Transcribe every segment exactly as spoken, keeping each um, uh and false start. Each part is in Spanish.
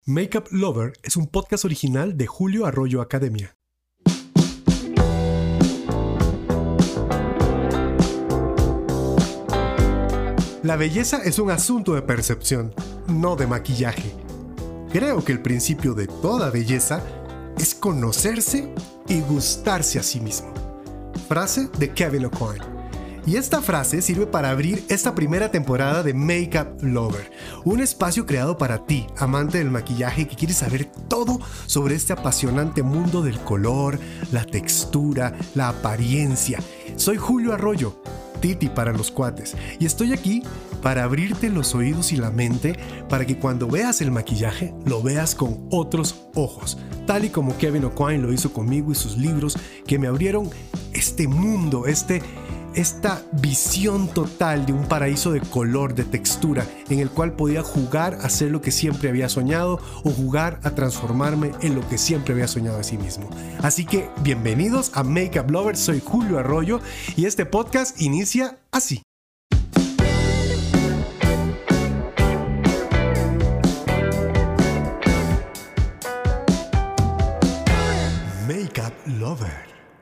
Makeup Lover es un podcast original de Julio Arroyo Academia. La belleza es un asunto de percepción, no de maquillaje. Creo que el principio de toda belleza es conocerse y gustarse a sí mismo. Frase de Kevin Aucoin. Y esta frase sirve para abrir esta primera temporada de Makeup Lover, un espacio creado para ti, amante del maquillaje que quieres saber todo sobre este apasionante mundo del color, la textura, la apariencia. Soy Julio Arroyo, Titi para los cuates, y estoy aquí para abrirte los oídos y la mente para que cuando veas el maquillaje lo veas con otros ojos, tal y como Kevin Aucoin lo hizo conmigo y sus libros que me abrieron este mundo, este... esta visión total de un paraíso de color, de textura, en el cual podía jugar a ser lo que siempre había soñado o jugar a transformarme en lo que siempre había soñado a sí mismo. Así que bienvenidos a Makeup Lover, soy Julio Arroyo y este podcast inicia así. Makeup Lover.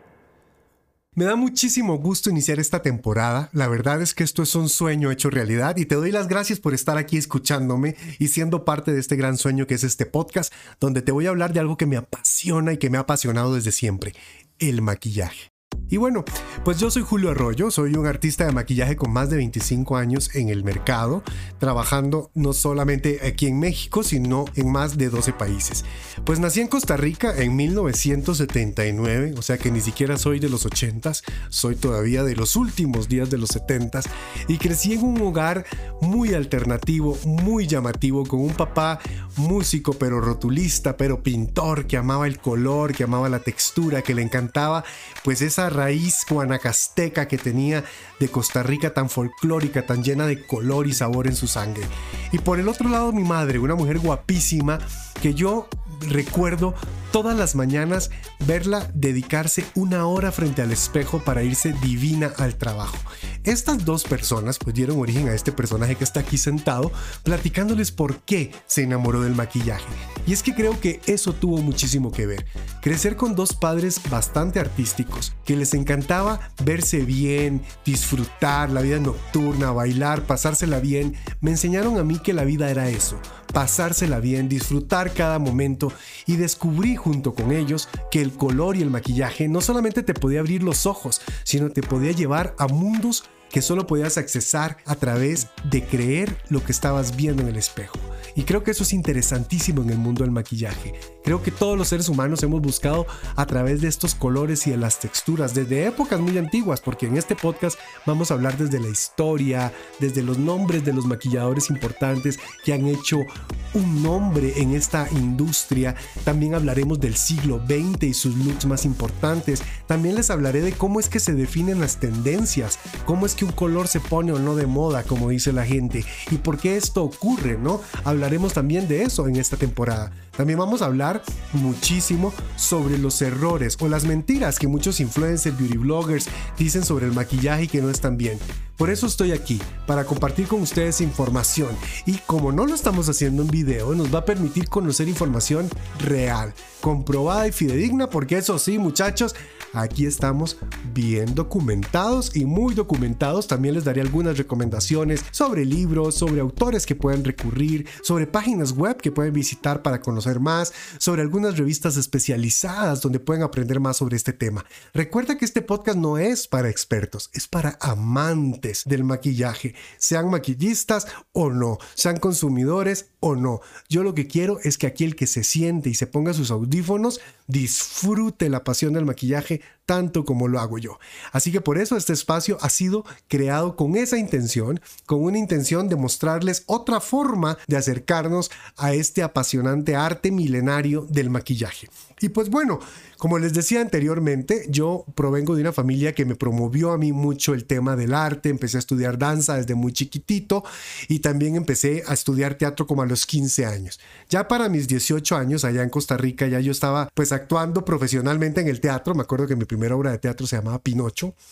Me da muchísimo gusto iniciar esta temporada. La verdad es que esto es un sueño hecho realidad y te doy las gracias por estar aquí escuchándome y siendo parte de este gran sueño que es este podcast, donde te voy a hablar de algo que me apasiona y que me ha apasionado desde siempre: el maquillaje. Y bueno, pues yo soy Julio Arroyo, soy un artista de maquillaje con más de veinticinco años en el mercado, trabajando no solamente aquí en México, sino en más de doce países. Pues nací en Costa Rica en mil novecientos setenta y nueve, o sea que ni siquiera soy de los ochentas, soy todavía de los últimos días de los setentas, y crecí en un hogar muy alternativo, muy llamativo, con un papá músico, pero rotulista, pero pintor, que amaba el color, que amaba la textura, que le encantaba pues esa raíz guanacasteca que tenía de Costa Rica, tan folclórica, tan llena de color y sabor en su sangre. Y por el otro lado, mi madre, una mujer guapísima que yo recuerdo todas las mañanas verla dedicarse una hora frente al espejo para irse divina al trabajo. Estas dos personas pues dieron origen a este personaje que está aquí sentado, platicándoles por qué se enamoró del maquillaje. Y es que creo que eso tuvo muchísimo que ver. Crecer con dos padres bastante artísticos, que les encantaba verse bien, disfrutar la vida nocturna, bailar, pasársela bien, me enseñaron a mí que la vida era eso: pasársela bien, disfrutar cada momento, y descubrí junto con ellos que el color y el maquillaje no solamente te podía abrir los ojos, sino te podía llevar a mundos que solo podías accesar a través de creer lo que estabas viendo en el espejo. Y creo que eso es interesantísimo en el mundo del maquillaje. Creo que todos los seres humanos hemos buscado a través de estos colores y de las texturas desde épocas muy antiguas, porque en este podcast vamos a hablar desde la historia, desde los nombres de los maquilladores importantes que han hecho un nombre en esta industria. También hablaremos del siglo veinte y sus looks más importantes. También les hablaré de cómo es que se definen las tendencias, cómo es que un color se pone o no de moda, como dice la gente, y por qué esto ocurre, ¿no? Hablaremos también de eso en esta temporada. También vamos a hablar muchísimo sobre los errores o las mentiras que muchos influencers, beauty bloggers dicen sobre el maquillaje y que no están bien. Por eso estoy aquí, para compartir con ustedes información, y como no lo estamos haciendo en video, nos va a permitir conocer información real, comprobada y fidedigna, porque eso sí, muchachos, aquí estamos bien documentados y muy documentados. También les daré algunas recomendaciones sobre libros, sobre autores que pueden recurrir, sobre páginas web que pueden visitar para conocer más, sobre algunas revistas especializadas donde pueden aprender más sobre este tema. Recuerda que este podcast no es para expertos, es para amantes del maquillaje, sean maquillistas o no, sean consumidores o no. Yo lo que quiero es que aquí el que se siente y se ponga sus audífonos disfrute la pasión del maquillaje tanto como lo hago yo. Así que por eso este espacio ha sido creado con esa intención, con una intención de mostrarles otra forma de acercarnos a este apasionante arte milenario del maquillaje. Y pues bueno, como les decía anteriormente, yo provengo de una familia que me promovió a mí mucho el tema del arte. Empecé a estudiar danza desde muy chiquitito y también empecé a estudiar teatro como a los quince años. Ya para mis dieciocho años, allá en Costa Rica, ya yo estaba pues actuando profesionalmente en el teatro. Me acuerdo que mi primera obra de teatro se llamaba Pinocho.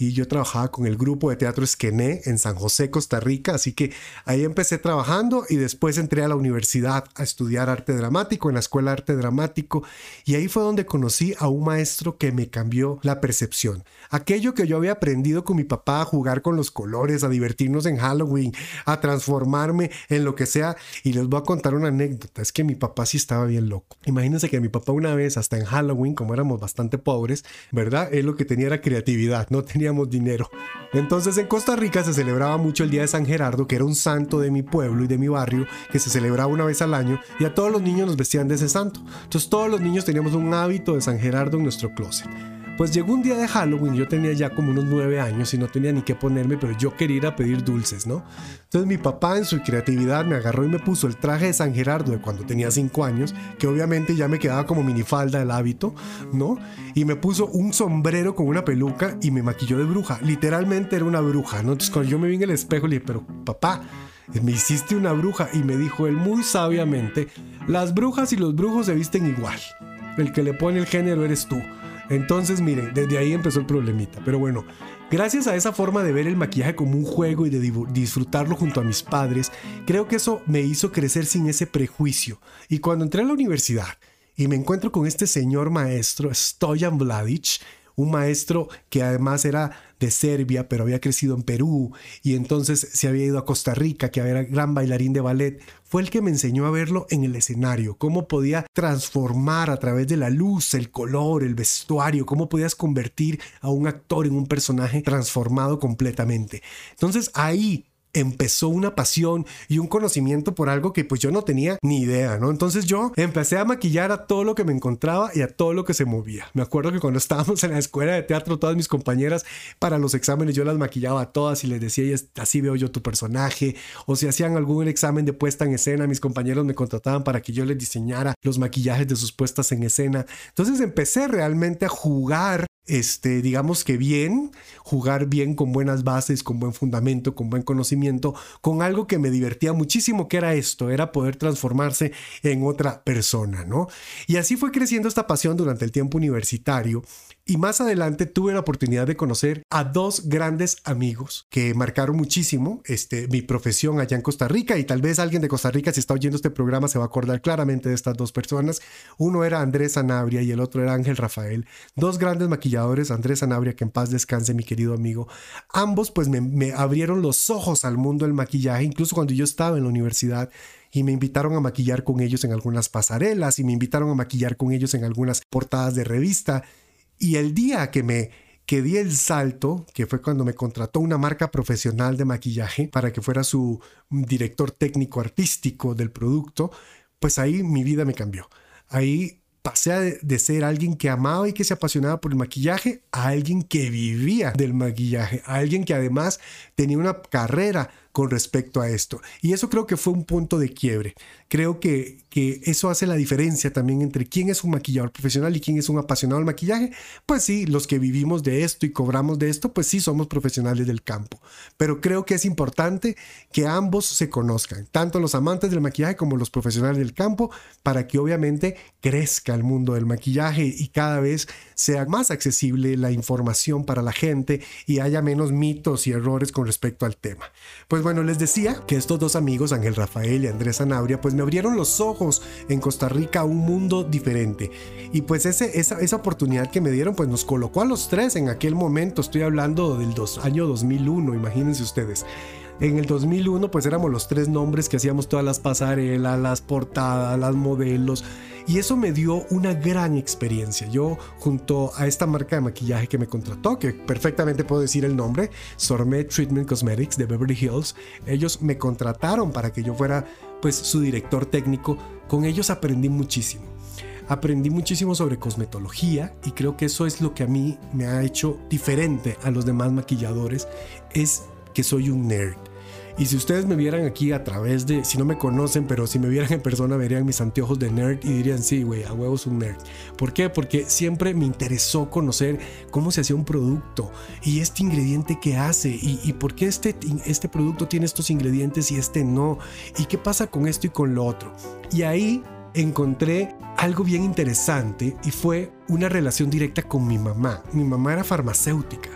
y yo trabajaba con el grupo de teatro Esquené en San José, Costa Rica, así que ahí empecé trabajando y después entré a la universidad a estudiar arte dramático en la Escuela de Arte Dramático, y ahí fue donde conocí a un maestro que me cambió la percepción. Aquello que yo había aprendido con mi papá, a jugar con los colores, a divertirnos en Halloween, a transformarme en lo que sea, y les voy a contar una anécdota. Es que mi papá sí estaba bien loco. Imagínense que mi papá una vez, hasta en Halloween, como éramos bastante pobres, ¿verdad? Él lo que tenía era creatividad, no teníamos dinero. Entonces en Costa Rica se celebraba mucho el Día de San Gerardo, que era un santo de mi pueblo y de mi barrio, que se celebraba una vez al año, y a todos los niños nos vestían de ese santo. Entonces todos los niños teníamos un hábito de San Gerardo en nuestro closet. Pues llegó un día de Halloween, yo tenía ya como unos nueve años y no tenía ni qué ponerme, pero yo quería ir a pedir dulces, ¿no? Entonces mi papá en su creatividad me agarró y me puso el traje de San Gerardo de cuando tenía cinco años, que obviamente ya me quedaba como minifalda el hábito, ¿no? Y me puso un sombrero con una peluca y me maquilló de bruja. Literalmente era una bruja, ¿no? Entonces cuando yo me vi en el espejo le dije, pero papá, me hiciste una bruja. Y me dijo él muy sabiamente, las brujas y los brujos se visten igual. El que le pone el género eres tú. Entonces, miren, desde ahí empezó el problemita. Pero bueno, gracias a esa forma de ver el maquillaje como un juego y de disfrutarlo junto a mis padres, creo que eso me hizo crecer sin ese prejuicio. Y cuando entré a la universidad y me encuentro con este señor maestro, Stojan Vladic, un maestro que además era de Serbia, pero había crecido en Perú y entonces se había ido a Costa Rica, que era gran bailarín de ballet, fue el que me enseñó a verlo en el escenario, cómo podía transformar a través de la luz, el color, el vestuario, cómo podías convertir a un actor en un personaje transformado completamente. Entonces ahí empezó una pasión y un conocimiento por algo que pues yo no tenía ni idea, ¿no? Entonces yo empecé a maquillar a todo lo que me encontraba y a todo lo que se movía. Me acuerdo que cuando estábamos en la escuela de teatro, todas mis compañeras para los exámenes yo las maquillaba a todas y les decía, así veo yo tu personaje. O si hacían algún examen de puesta en escena, mis compañeros me contrataban para que yo les diseñara los maquillajes de sus puestas en escena. Entonces empecé realmente a jugar Este, digamos que bien, jugar bien con buenas bases, con buen fundamento, con buen conocimiento, con algo que me divertía muchísimo, que era esto, era poder transformarse en otra persona, ¿no? Y así fue creciendo esta pasión durante el tiempo universitario. Y más adelante tuve la oportunidad de conocer a dos grandes amigos que marcaron muchísimo este, mi profesión allá en Costa Rica, y tal vez alguien de Costa Rica, si está oyendo este programa, se va a acordar claramente de estas dos personas. Uno era Andrés Sanabria y el otro era Ángel Rafael, dos grandes maquilladores. Andrés Sanabria, que en paz descanse, mi querido amigo. Ambos pues me, me abrieron los ojos al mundo del maquillaje, incluso cuando yo estaba en la universidad, y me invitaron a maquillar con ellos en algunas pasarelas y me invitaron a maquillar con ellos en algunas portadas de revista. Y el día que me que di el salto, que fue cuando me contrató una marca profesional de maquillaje para que fuera su director técnico artístico del producto, pues ahí mi vida me cambió. Ahí pasé de, de ser alguien que amaba y que se apasionaba por el maquillaje a alguien que vivía del maquillaje, a alguien que además tenía una carrera con respecto a esto. Y eso creo que fue un punto de quiebre. Creo que, que eso hace la diferencia también entre quién es un maquillador profesional y quién es un apasionado del maquillaje. Pues sí, los que vivimos de esto y cobramos de esto, pues sí somos profesionales del campo. Pero creo que es importante que ambos se conozcan, tanto los amantes del maquillaje como los profesionales del campo, para que obviamente crezca el mundo del maquillaje y cada vez sea más accesible la información para la gente y haya menos mitos y errores con respecto al tema. Pues bueno, les decía que estos dos amigos, Ángel Rafael y Andrés Sanabria, pues me abrieron los ojos en Costa Rica a un mundo diferente. Y pues ese, esa, esa oportunidad que me dieron, pues nos colocó a los tres en aquel momento. Estoy hablando del dos, año dos mil uno, imagínense ustedes. En el dos mil uno pues éramos los tres nombres que hacíamos todas las pasarelas, las portadas, las modelos, y eso me dio una gran experiencia. Yo, junto a esta marca de maquillaje que me contrató, que perfectamente puedo decir el nombre, Sormet Treatment Cosmetics de Beverly Hills, ellos me contrataron para que yo fuera pues su director técnico. Con ellos aprendí muchísimo. Aprendí muchísimo sobre cosmetología y creo que eso es lo que a mí me ha hecho diferente a los demás maquilladores, es que soy un nerd. Y si ustedes me vieran aquí a través de, si no me conocen, pero si me vieran en persona, verían mis anteojos de nerd y dirían, sí, güey, a huevos un nerd. ¿Por qué? Porque siempre me interesó conocer cómo se hacía un producto y este ingrediente que hace y, y por qué este, este producto tiene estos ingredientes y este no, y qué pasa con esto y con lo otro. Y ahí encontré algo bien interesante y fue una relación directa con mi mamá. Mi mamá era farmacéutica.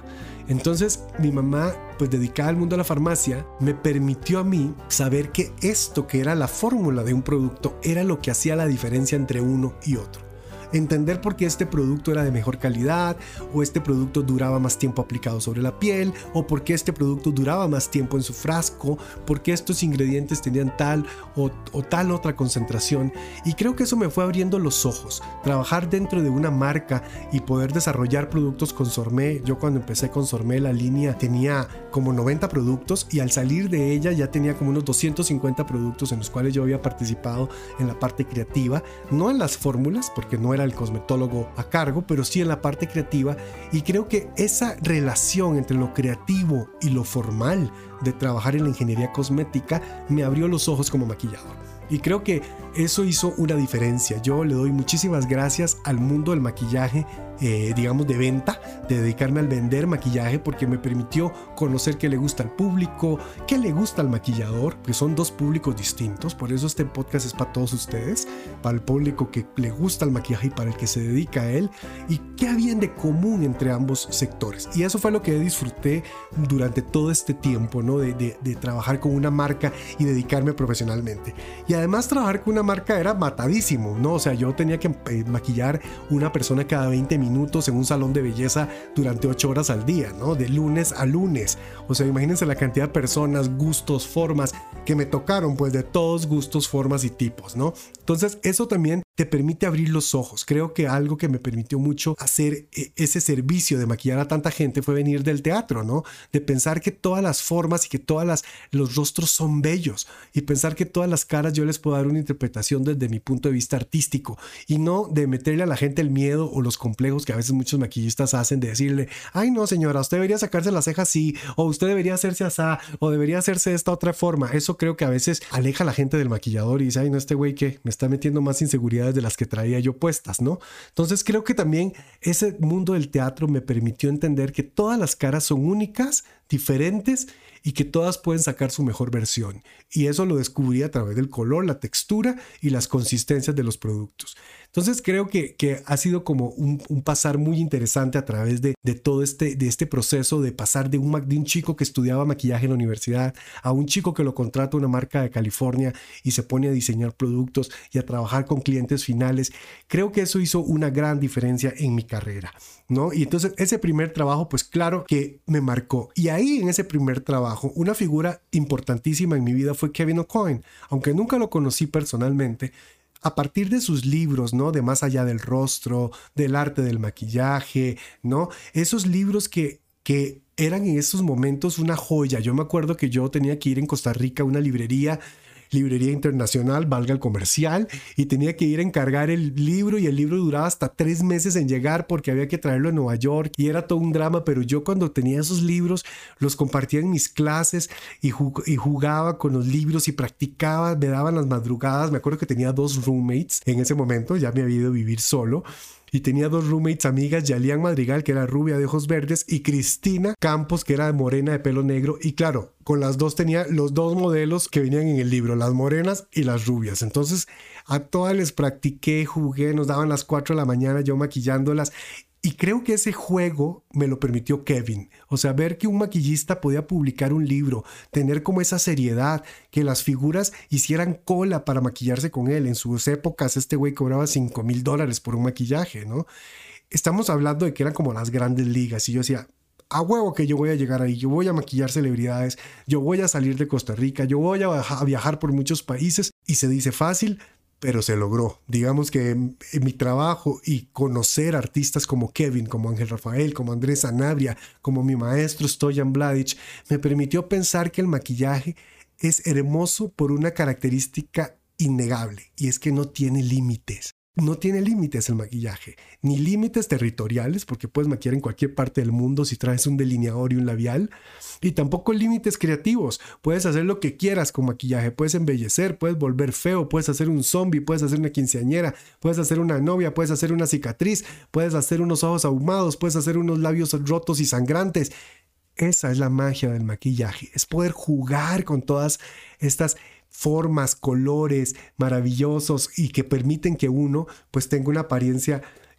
Entonces mi mamá, pues dedicada al mundo de la farmacia, me permitió a mí saber que esto que era la fórmula de un producto era lo que hacía la diferencia entre uno y otro. Entender por qué este producto era de mejor calidad, o este producto duraba más tiempo aplicado sobre la piel, o por qué este producto duraba más tiempo en su frasco, por qué estos ingredientes tenían tal o, o tal otra concentración. Y creo que eso me fue abriendo los ojos. Trabajar dentro de una marca y poder desarrollar productos con Sormé. Yo cuando empecé con Sormé, la línea tenía como noventa productos, y al salir de ella ya tenía como unos doscientos cincuenta productos en los cuales yo había participado en la parte creativa, no en las fórmulas porque no era el cosmetólogo a cargo, pero sí en la parte creativa. Y creo que esa relación entre lo creativo y lo formal de trabajar en la ingeniería cosmética me abrió los ojos como maquillador. Y creo que eso hizo una diferencia. Yo le doy muchísimas gracias al mundo del maquillaje, eh, digamos de venta, de dedicarme al vender maquillaje, porque me permitió conocer qué le gusta al público, qué le gusta al maquillador, que son dos públicos distintos. Por eso este podcast es para todos ustedes, para el público que le gusta el maquillaje y para el que se dedica a él, y qué habían de común entre ambos sectores. Y eso fue lo que disfruté durante todo este tiempo, ¿no? de, de, de trabajar con una marca y dedicarme profesionalmente. Y además trabajar con una marca era matadísimo, ¿no? O sea, yo tenía que maquillar una persona cada veinte minutos en un salón de belleza durante ocho horas al día, ¿no? De lunes a lunes. O sea, imagínense la cantidad de personas, gustos, formas que me tocaron, pues de todos gustos, formas y tipos, ¿no? Entonces eso también te permite abrir los ojos. Creo que algo que me permitió mucho hacer ese servicio de maquillar a tanta gente fue venir del teatro, ¿no? De pensar que todas las formas y que todas las los rostros son bellos, y pensar que todas las caras yo les puedo dar una interpretación desde mi punto de vista artístico, y no de meterle a la gente el miedo o los complejos que a veces muchos maquillistas hacen, de decirle, ay no señora, usted debería sacarse las cejas así, o usted debería hacerse así, o debería hacerse de esta otra forma. Eso creo que a veces aleja a la gente del maquillador y dice, ay no, este güey que me está metiendo más inseguridades de las que traía yo puestas, ¿no? Entonces creo que también ese mundo del teatro me permitió entender que todas las caras son únicas, diferentes, y que todas pueden sacar su mejor versión. Y eso lo descubrí a través del color, la textura y las consistencias de los productos. Entonces creo que, que ha sido como un, un pasar muy interesante a través de, de todo este, de este proceso de pasar de un, de un chico que estudiaba maquillaje en la universidad a un chico que lo contrata una marca de California y se pone a diseñar productos y a trabajar con clientes finales. Creo que eso hizo una gran diferencia en mi carrera, ¿no? Y entonces ese primer trabajo, pues claro que me marcó. Y ahí en ese primer trabajo, una figura importantísima en mi vida fue Kevin Aucoin. Aunque nunca lo conocí personalmente, a partir de sus libros, ¿no? De Más allá del rostro, del arte del maquillaje, ¿no? Esos libros que, que eran en esos momentos una joya. Yo me acuerdo que yo tenía que ir en Costa Rica a una librería, librería internacional, valga el comercial, y tenía que ir a encargar el libro, y el libro duraba hasta tres meses en llegar porque había que traerlo a Nueva York y era todo un drama. Pero yo cuando tenía esos libros los compartía en mis clases y, jug- y jugaba con los libros y practicaba, me daban las madrugadas. Me acuerdo que tenía dos roommates en ese momento, ya me había ido a vivir solo. Y tenía dos roommates amigas, Yalian Madrigal, que era rubia de ojos verdes, y Cristina Campos, que era morena de pelo negro. Y claro, con las dos tenía los dos modelos que venían en el libro, las morenas y las rubias. Entonces a todas les practiqué, jugué, nos daban las cuatro de la mañana yo maquillándolas. Y creo que ese juego me lo permitió Kevin. O sea, ver que un maquillista podía publicar un libro, tener como esa seriedad, que las figuras hicieran cola para maquillarse con él. En sus épocas este güey cobraba cinco mil dólares por un maquillaje, ¿no? Estamos hablando de que eran como las grandes ligas. Y yo decía, a huevo que yo voy a llegar ahí, yo voy a maquillar celebridades, yo voy a salir de Costa Rica, yo voy a viajar por muchos países. Y se dice fácil, pero se logró. Digamos que en, en mi trabajo y conocer artistas como Kevin, como Ángel Rafael, como Andrés Sanabria, como mi maestro Stoyan Mladic, me permitió pensar que el maquillaje es hermoso por una característica innegable, y es que no tiene límites. No tiene límites el maquillaje, ni límites territoriales, porque puedes maquillar en cualquier parte del mundo si traes un delineador y un labial, y tampoco límites creativos. Puedes hacer lo que quieras con maquillaje, puedes embellecer, puedes volver feo, puedes hacer un zombie, puedes hacer una quinceañera, puedes hacer una novia, puedes hacer una cicatriz, puedes hacer unos ojos ahumados, puedes hacer unos labios rotos y sangrantes. Esa es la magia del maquillaje, es poder jugar con todas estas formas, colores maravillosos y que permiten que uno pues tenga una apariencia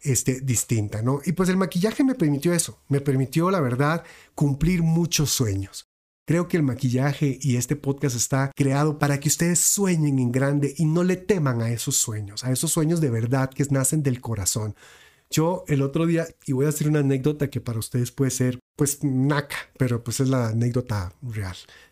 este, distinta, ¿no? Y pues el maquillaje me permitió eso, me permitió, la verdad, cumplir muchos sueños. Creo que el maquillaje y este podcast está creado para que ustedes sueñen en grande y no le teman a esos sueños, a esos sueños de verdad que nacen del corazón. Yo el otro día, y voy a hacer una anécdota que para ustedes puede ser pues naca, pero pues es la anécdota real.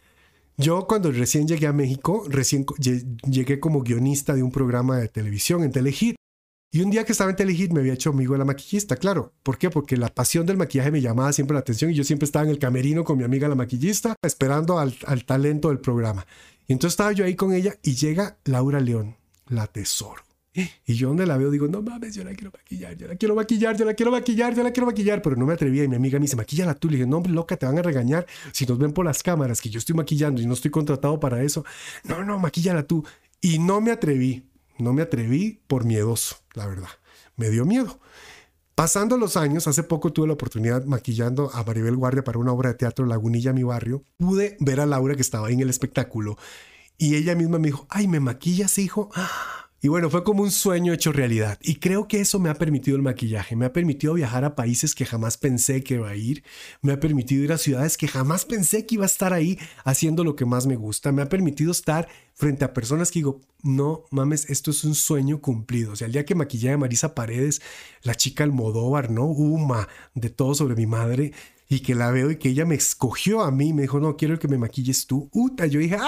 Yo cuando recién llegué a México, recién llegué como guionista de un programa de televisión en Telehit. Y un día que estaba en Telehit me había hecho amigo de la maquillista, claro. ¿Por qué? Porque la pasión del maquillaje me llamaba siempre la atención y yo siempre estaba en el camerino con mi amiga la maquillista esperando al, al talento del programa. Y entonces estaba yo ahí con ella y llega Laura León, la tesoro. Y yo donde la veo digo, no mames, yo la quiero maquillar, yo la quiero maquillar, yo la quiero maquillar, yo la quiero maquillar. Pero no me atrevía y mi amiga me dice, maquíllala tú. Le dije, no, hombre, loca, te van a regañar si nos ven por las cámaras que yo estoy maquillando y no estoy contratado para eso. No, no, maquíllala tú. Y no me atreví. No me atreví por miedoso, la verdad. Me dio miedo. Pasando los años, hace poco tuve la oportunidad maquillando a Maribel Guardia para una obra de teatro Lagunilla, mi barrio. Pude ver a Laura que estaba ahí en el espectáculo y ella misma me dijo, ay, ¿me maquillas, hijo? Y bueno, fue como un sueño hecho realidad. Y creo que eso me ha permitido el maquillaje. Me ha permitido viajar a países que jamás pensé que iba a ir. Me ha permitido ir a ciudades que jamás pensé que iba a estar ahí haciendo lo que más me gusta. Me ha permitido estar frente a personas que digo, no mames, esto es un sueño cumplido. O sea, el día que maquillé a Marisa Paredes, la chica Almodóvar, ¿no? Uma, de Todo sobre mi madre, y que la veo y que ella me escogió a mí, me dijo, no, quiero que me maquilles tú. Uta, yo dije, ¡ah!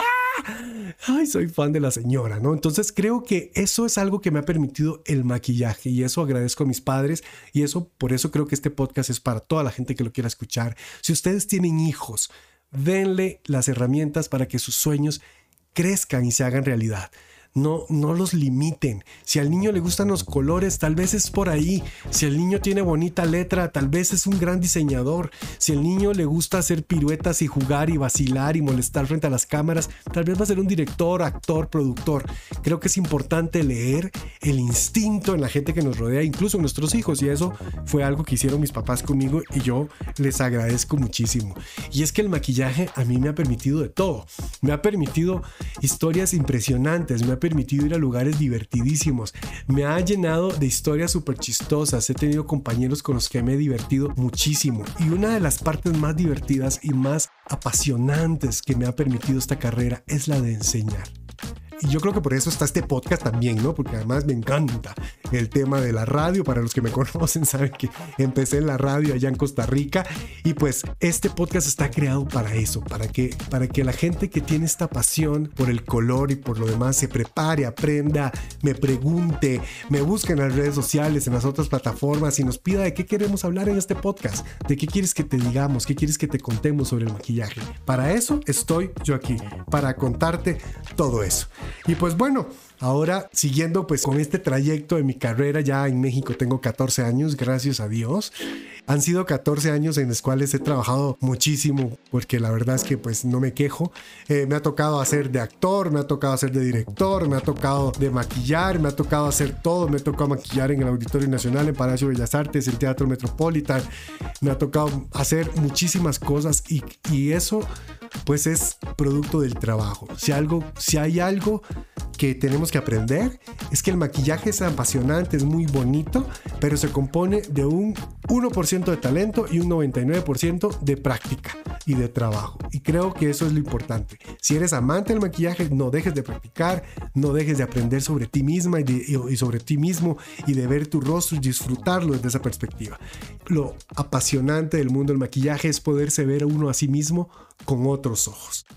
Ay, soy fan de la señora, ¿no? Entonces creo que eso es algo que me ha permitido el maquillaje y eso agradezco a mis padres y eso, por eso creo que este podcast es para toda la gente que lo quiera escuchar. Si ustedes tienen hijos, denle las herramientas para que sus sueños crezcan y se hagan realidad. No, no los limiten. Si al niño le gustan los colores, tal vez es por ahí. Si el niño tiene bonita letra, tal vez es un gran diseñador. Si al niño le gusta hacer piruetas y jugar y vacilar y molestar frente a las cámaras, tal vez va a ser un director, actor, productor. Creo que es importante leer el instinto en la gente que nos rodea, incluso en nuestros hijos. Y eso fue algo que hicieron mis papás conmigo y yo les agradezco muchísimo. Y es que el maquillaje a mí me ha permitido de todo. Me ha permitido historias impresionantes, me ha permitido ir a lugares divertidísimos, me ha llenado de historias súper chistosas, he tenido compañeros con los que me he divertido muchísimo y una de las partes más divertidas y más apasionantes que me ha permitido esta carrera es la de enseñar. Y yo creo que por eso está este podcast también, ¿no? Porque además me encanta el tema de la radio. Para los que me conocen saben que empecé en la radio allá en Costa Rica y pues este podcast está creado para eso, para que, para que la gente que tiene esta pasión por el color y por lo demás se prepare, aprenda, me pregunte, me busque en las redes sociales, en las otras plataformas y nos pida de qué queremos hablar en este podcast, de qué quieres que te digamos, qué quieres que te contemos sobre el maquillaje. Para eso estoy yo aquí, para contarte todo eso. Y pues bueno, ahora siguiendo pues con este trayecto de mi carrera ya en México tengo catorce años, gracias a Dios. Han sido catorce años en los cuales he trabajado muchísimo porque la verdad es que pues no me quejo. Eh, me ha tocado hacer de actor, me ha tocado hacer de director, me ha tocado de maquillar, me ha tocado hacer todo. Me ha tocado maquillar en el Auditorio Nacional, en Palacio de Bellas Artes, el Teatro Metropolitan. Me ha tocado hacer muchísimas cosas y, y eso pues es producto del trabajo. Si, algo, si hay algo que tenemos que aprender es que el maquillaje es apasionante, es muy bonito, pero se compone de un uno por ciento de talento y un noventa y nueve por ciento de práctica y de trabajo. Y creo que eso es lo importante. Si eres amante del maquillaje, no dejes de practicar, no dejes de aprender sobre ti misma y, de, y sobre ti mismo y de ver tu rostro y disfrutarlo desde esa perspectiva. Lo apasionante del mundo del maquillaje es poderse ver a uno a sí mismo con otros ojos.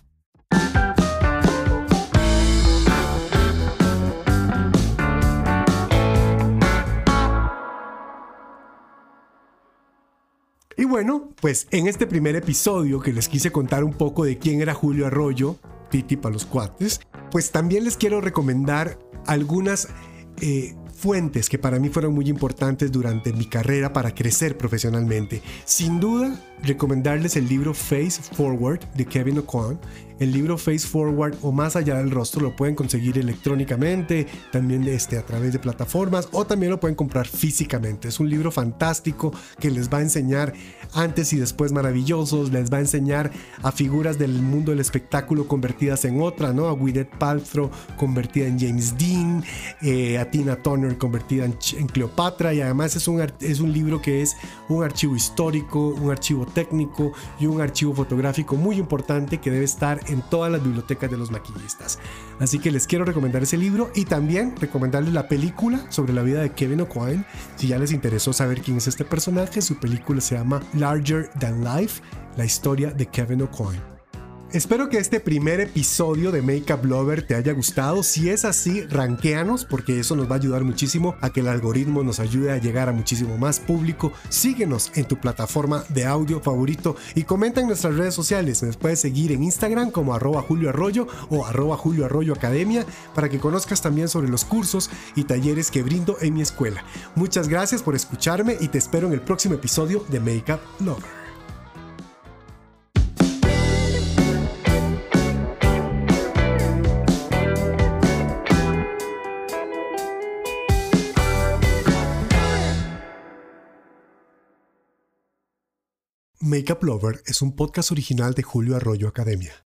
Y bueno, pues en este primer episodio que les quise contar un poco de quién era Julio Arroyo, Titi para los cuates, pues también les quiero recomendar algunas eh, fuentes que para mí fueron muy importantes durante mi carrera para crecer profesionalmente. Sin duda, recomendarles el libro Face Forward de Kevin Aucoin. El libro Face Forward o Más allá del rostro lo pueden conseguir electrónicamente, también este, a través de plataformas, o también lo pueden comprar físicamente. Es un libro fantástico que les va a enseñar antes y después maravillosos, les va a enseñar a figuras del mundo del espectáculo convertidas en otra, ¿no? A Gwyneth Paltrow convertida en James Dean, eh, a Tina Turner convertida en, en Cleopatra, y además es un, es un libro que es un archivo histórico, un archivo técnico y un archivo fotográfico muy importante que debe estar en todas las bibliotecas de los maquillistas. Así que les quiero recomendar ese libro y también recomendarles la película sobre la vida de Kevin Aucoin. Si ya les interesó saber quién es este personaje, su película se llama Larger Than Life, la historia de Kevin Aucoin. Espero que este primer episodio de Makeup Lover te haya gustado. Si es así, rankéanos, porque eso nos va a ayudar muchísimo a que el algoritmo nos ayude a llegar a muchísimo más público. Síguenos en tu plataforma de audio favorito y comenta en nuestras redes sociales. Me puedes seguir en Instagram como arroba Julio Arroyo o arroba Julio Arroyo Academia para que conozcas también sobre los cursos y talleres que brindo en mi escuela. Muchas gracias por escucharme y te espero en el próximo episodio de Makeup Lover. Makeup Lover es un podcast original de Julio Arroyo Academia.